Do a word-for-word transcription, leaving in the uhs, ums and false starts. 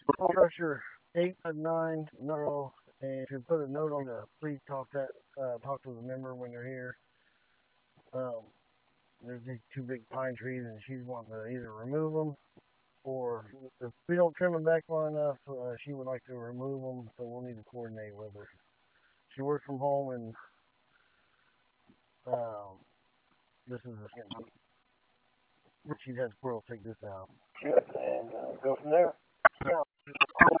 pressure eight five nine no, and to put a note on the please talk that uh, talk to the member when they're here. Um, there's these two big pine trees, and she's wanting to either remove them or if we don't trim them back far enough, uh, she would like to remove them. So we'll need to coordinate with her. She works from home, and um, this is the second. She'd had squirrels take this out and uh, go from there. Yeah.